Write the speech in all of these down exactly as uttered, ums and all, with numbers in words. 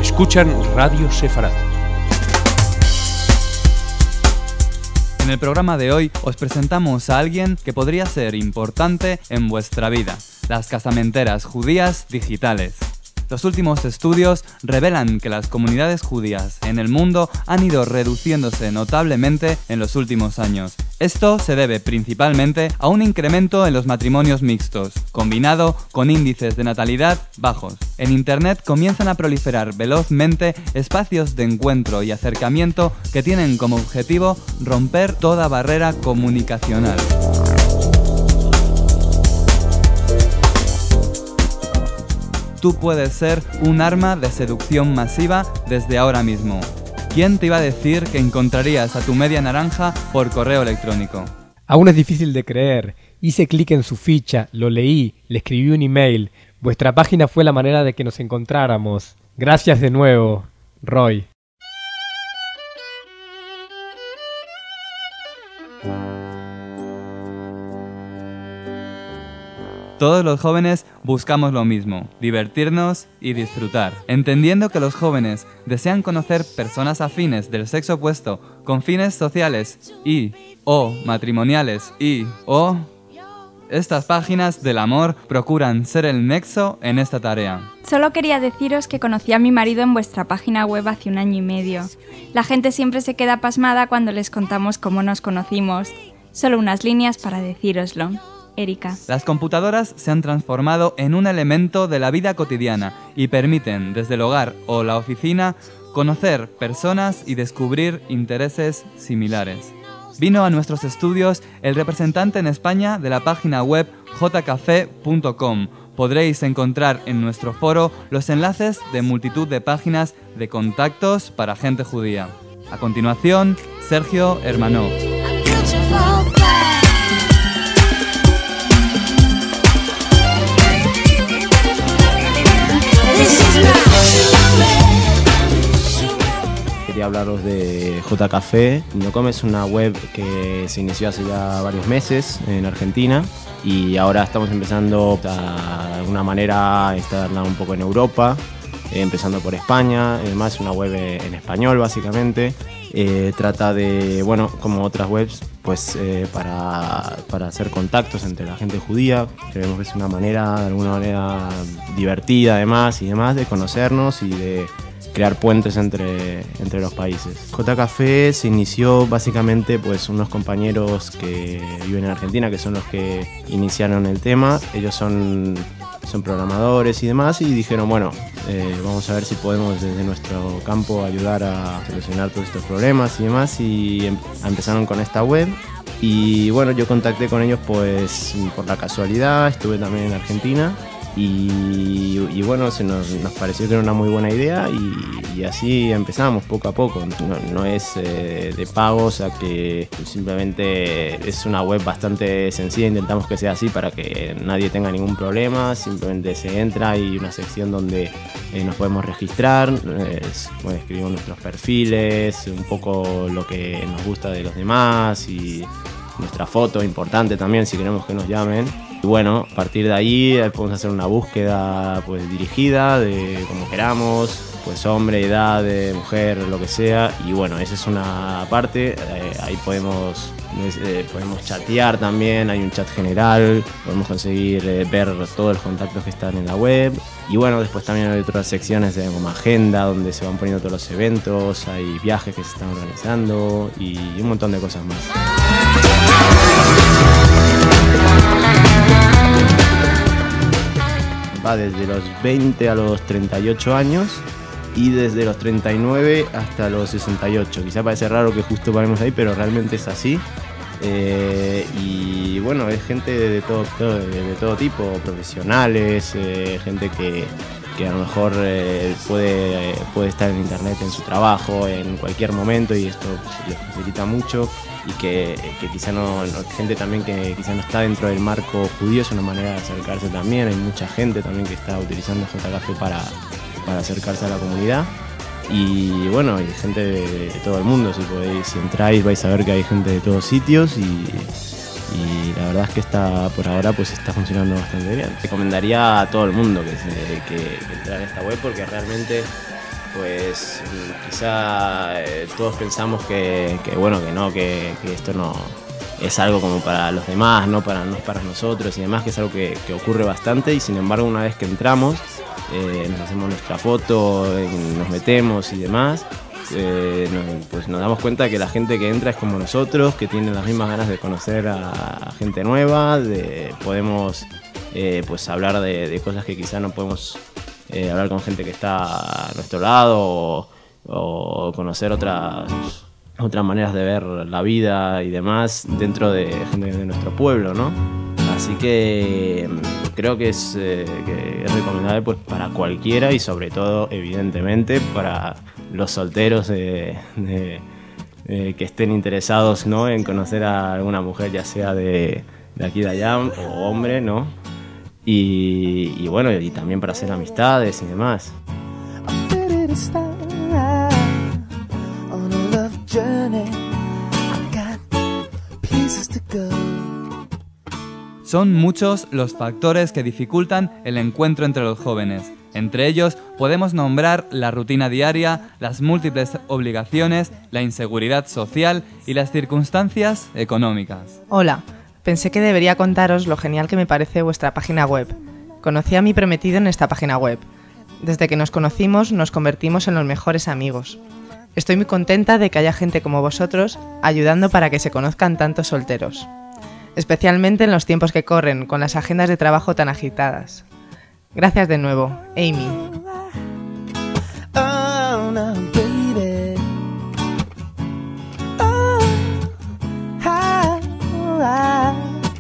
Escuchan Radio Sefarad. En el programa de hoy os presentamos a alguien que podría ser importante en vuestra vida: las casamenteras judías digitales. Los últimos estudios revelan que las comunidades judías en el mundo han ido reduciéndose notablemente en los últimos años. Esto se debe principalmente a un incremento en los matrimonios mixtos, combinado con índices de natalidad bajos. En Internet comienzan a proliferar velozmente espacios de encuentro y acercamiento que tienen como objetivo romper toda barrera comunicacional. Tú puedes ser un arma de seducción masiva desde ahora mismo. ¿Quién te iba a decir que encontrarías a tu media naranja por correo electrónico? Aún es difícil de creer. Hice clic en su ficha, lo leí, le escribí un email. Vuestra página fue la manera de que nos encontráramos. Gracias de nuevo, Roy. Todos los jóvenes buscamos lo mismo: divertirnos y disfrutar. Entendiendo que los jóvenes desean conocer personas afines del sexo opuesto con fines sociales y o matrimoniales y o... Estas páginas del amor procuran ser el nexo en esta tarea. Solo quería deciros que conocí a mi marido en vuestra página web hace un año y medio. La gente siempre se queda pasmada cuando les contamos cómo nos conocimos. Solo unas líneas para decíroslo. Erika. Las computadoras se han transformado en un elemento de la vida cotidiana y permiten, desde el hogar o la oficina, conocer personas y descubrir intereses similares. Vino a nuestros estudios el representante en España de la página web j café punto com. Podréis encontrar en nuestro foro los enlaces de multitud de páginas de contactos para gente judía. A continuación, Sergio Hermanov. Quería hablaros de j café punto com. Es una web que se inició hace ya varios meses en Argentina y ahora estamos empezando a, de alguna manera, a instalarla un poco en Europa, eh, empezando por España. Además es una web en español básicamente. Eh, trata de, bueno, como otras webs, pues eh, para, para hacer contactos entre la gente judía. Creemos que es una manera, de alguna manera divertida además y demás, de conocernos y de crear puentes entre, entre los países. J Café se inició básicamente pues unos compañeros que viven en Argentina, que son los que iniciaron el tema. Ellos son, son programadores y demás, y dijeron, bueno, eh, vamos a ver si podemos desde nuestro campo ayudar a solucionar todos estos problemas y demás, y em- empezaron con esta web. Y bueno, yo contacté con ellos pues por la casualidad, estuve también en Argentina. Y, y bueno, se nos, nos pareció que era una muy buena idea y, y así empezamos poco a poco. No, no es eh, de pago, o sea que simplemente es una web bastante sencilla. Intentamos que sea así para que nadie tenga ningún problema. Simplemente se entra y una sección donde eh, nos podemos registrar, eh, bueno, escribimos nuestros perfiles, un poco lo que nos gusta de los demás y nuestra foto, importante también si queremos que nos llamen. Y bueno, a partir de ahí podemos hacer una búsqueda pues dirigida de como queramos, pues hombre, edad, de mujer, lo que sea. Y bueno, esa es una parte, eh, ahí podemos, eh, podemos chatear también, hay un chat general, podemos conseguir eh, ver todos los contactos que están en la web. Y bueno, después también hay otras secciones de como agenda, donde se van poniendo todos los eventos, hay viajes que se están organizando y un montón de cosas más. Va desde los veinte a los treinta y ocho años y desde los treinta y nueve hasta los sesenta y ocho. Quizá parece raro que justo paremos ahí, pero realmente es así. Eh, y bueno, es gente de todo, todo, de, de todo tipo, profesionales, eh, gente que, que a lo mejor eh, puede, puede estar en internet en su trabajo en cualquier momento, y esto pues, les facilita mucho. Y que, que quizá no, no, gente también que quizá no está dentro del marco judío, es una manera de acercarse también. Hay mucha gente también que está utilizando J Café para, para acercarse a la comunidad. Y bueno, hay gente de, de todo el mundo. Si podéis, si entráis, vais a ver que hay gente de todos sitios, y, y la verdad es que está, por ahora pues está funcionando bastante bien. Recomendaría a todo el mundo que, se, que, que entrara en esta web, porque realmente pues quizá eh, todos pensamos que, que bueno, que no, que, que esto no es algo como para los demás, no para, no es para nosotros y demás, que es algo que, que ocurre bastante, y sin embargo una vez que entramos, eh, nos hacemos nuestra foto, eh, nos metemos y demás, eh, nos, pues nos damos cuenta que la gente que entra es como nosotros, que tiene las mismas ganas de conocer a, a gente nueva, de, podemos eh, pues hablar de, de cosas que quizá no podemos eh, hablar con gente que está a nuestro lado, o, o conocer otras... otras maneras de ver la vida y demás dentro de gente de nuestro pueblo, ¿no? Así que creo que es, eh, que es recomendable pues para cualquiera, y sobre todo, evidentemente, para los solteros de, de, de que estén interesados, ¿no?, en conocer a alguna mujer, ya sea de, de aquí de allá o hombre, ¿no? Y, y bueno, y también para hacer amistades y demás. Son muchos los factores que dificultan el encuentro entre los jóvenes. Entre ellos podemos nombrar la rutina diaria, las múltiples obligaciones, la inseguridad social y las circunstancias económicas. Hola, pensé que debería contaros lo genial que me parece vuestra página web. Conocí a mi prometido en esta página web. Desde que nos conocimos nos convertimos en los mejores amigos. Estoy muy contenta de que haya gente como vosotros ayudando para que se conozcan tantos solteros, especialmente en los tiempos que corren, con las agendas de trabajo tan agitadas. Gracias de nuevo, Amy. Oh, no, baby. Oh, ah, ah,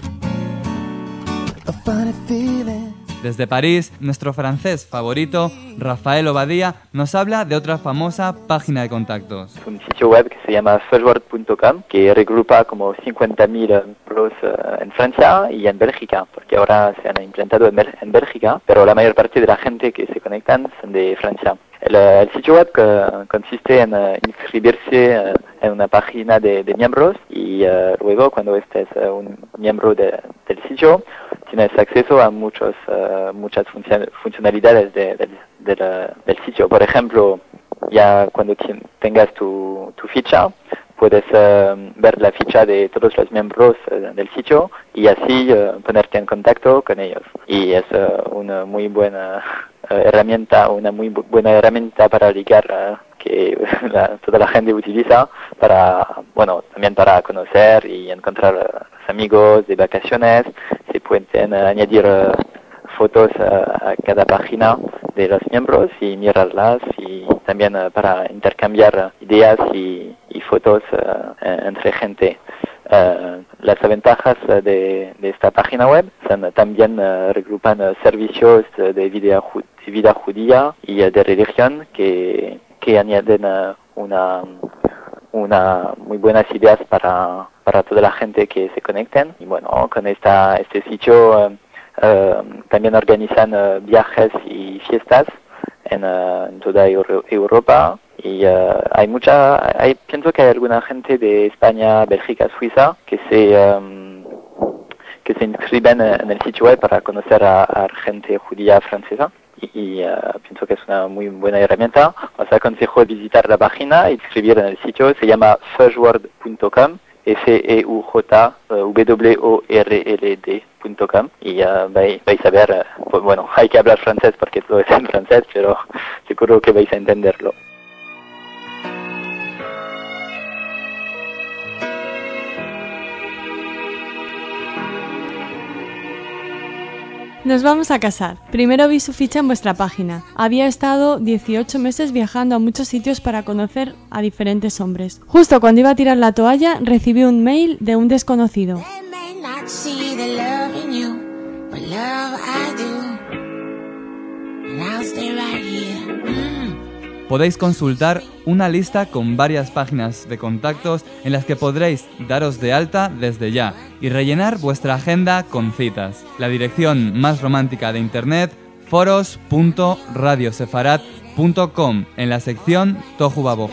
a funny feeling. Desde París, nuestro francés favorito, Rafael Obadía, nos habla de otra famosa página de contactos. Es un sitio web que se llama feugeworld punto com, que regrupa como cincuenta mil miembros en Francia y en Bélgica, porque ahora se han implantado en, Bel- en Bélgica, pero la mayor parte de la gente que se conectan son de Francia. El, el sitio web que consiste en uh, inscribirse uh, en una página de, de miembros, y uh, luego cuando estés uh, un miembro de, del sitio tienes acceso a muchos, uh, muchas función, funcionalidades de, de, de la, del sitio. Por ejemplo, ya cuando t- tengas tu, tu ficha, puedes uh, ver la ficha de todos los miembros uh, del sitio y así uh, ponerte en contacto con ellos. Y es uh, una muy buena uh, herramienta, una muy bu- buena herramienta para ligar, uh, que la, toda la gente utiliza para, bueno, también para conocer y encontrar uh, los amigos de vacaciones. Se pueden uh, añadir uh, fotos uh, a cada página de los miembros y mirarlas, y también uh, para intercambiar uh, ideas y, y fotos uh, entre gente. Uh, las ventajas uh, de, de esta página web son uh, también uh, regrupan uh, servicios uh, de, vida ju- de vida judía y uh, de religión que, que añaden uh, una, una muy buenas ideas para, para toda la gente que se conecten. Y bueno, con esta, este sitio uh, Uh, también organizan uh, viajes y fiestas en, uh, en toda Euro- Europa, y uh, hay mucha, hay, pienso que hay alguna gente de España, Bélgica, Suiza que se um, que se inscriben en el sitio web para conocer a, a gente judía francesa, y, y uh, pienso que es una muy buena herramienta. Os aconsejo visitar la página y inscribir en el sitio. Se llama feugeworld punto com, F E U J W O R L D punto com, y uh, vais, vais a ver, uh, pues, bueno, hay que hablar francés porque todo es en francés, pero seguro que vais a entenderlo. Nos vamos a casar. Primero vi su ficha en vuestra página. Había estado dieciocho meses viajando a muchos sitios para conocer a diferentes hombres. Justo cuando iba a tirar la toalla, recibí un mail de un desconocido. Podéis consultar una lista con varias páginas de contactos en las que podréis daros de alta desde ya y rellenar vuestra agenda con citas. La dirección más romántica de internet, foros punto radio sefarat punto com, en la sección Tohu Babohu.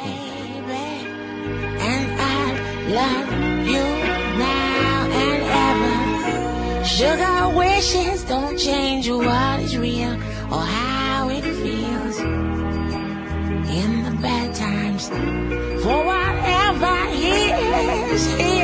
For whatever is, is